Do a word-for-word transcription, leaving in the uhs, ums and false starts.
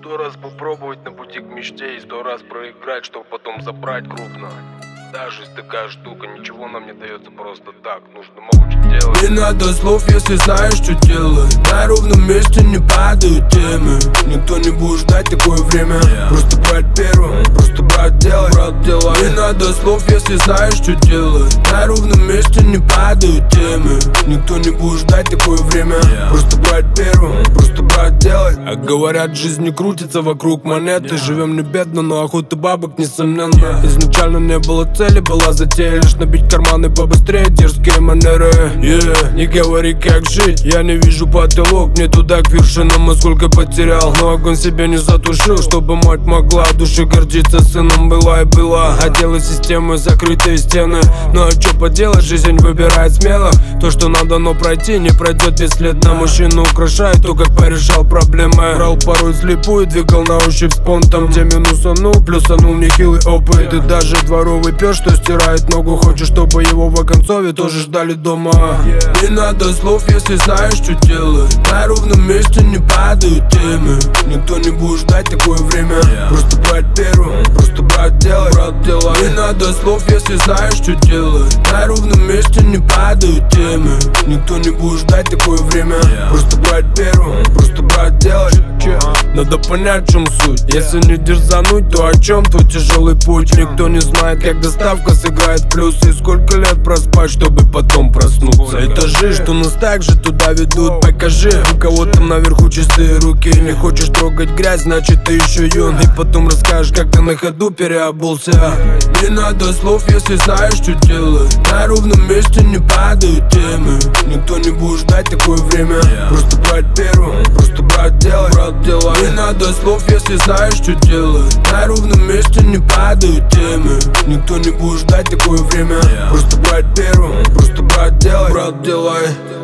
Сто раз попробовать на пути к мечте и сто раз проиграть, чтобы потом забрать крупно. Да, жизнь такая штука, ничего нам не дается просто так, нужно молча делать. Не надо слов, если знаешь, что делать. На ровном месте не падают темы. Никто не будет ждать такое время. Просто брать первым, просто брать делать, брат делай. Не надо слов, если знаешь, что делать. На ровном месте не падают темы. Никто не будет ждать такое время. Просто брать первым, просто брать делать. А говорят, жизнь не крутится вокруг монеты. Живем не бедно, но охота бабок несомненно. Изначально не было цели, была затея лишь набить карманы побыстрее, дерзкие манеры. Yeah. Не говори, как жить, я не вижу потолок. Мне туда к вершинам, а сколько потерял. Но огонь себе не затушил, чтобы мать могла души гордиться сыном. Была и была, хотела системы, закрытые стены. Ну а что поделать, жизнь выбирает смело. То, что нам дано пройти, не пройдет бесследно. Мужчину украшает то, как порешал проблемы. Брал порой слепую, двигал на ощупь спонтом. Где минусанул, плюсанул нехилый опыт. И даже дворовый пес, что стирает ногу, хочет, чтобы его в оконцове тоже ждали дома. Не надо слов, если знаешь, что делать. На ровном месте не падают темы. Никто не будет ждать такое время. Просто брать первым, просто брать делать, брат делай. Не надо слов, если знаешь, что делать. На ровном месте не падают темы. Никто не будет ждать такое время. Просто брать первым, просто брать делать. Надо понять, в чем суть. Если не дерзануть, то о чем твой тяжелый путь? Никто не знает, как доставка сыграет плюс. И сколько лет проспать, чтобы потом проснуться. Этажи, что нас так же туда ведут. Покажи, у кого там наверху чистые руки. Не хочешь трогать грязь, значит ты еще юн. И потом расскажешь, как ты на ходу переобулся. Не надо слов, если знаешь, что делать. На ровном месте не падают темы. Никто не будет ждать такое время. Просто брать первым, просто брать делать, брат делай. Не надо слов, если знаешь, что делать. На ровном месте не падают темы. Никто не будет ждать такое время. Просто брать первым, просто брать делать, брат делай.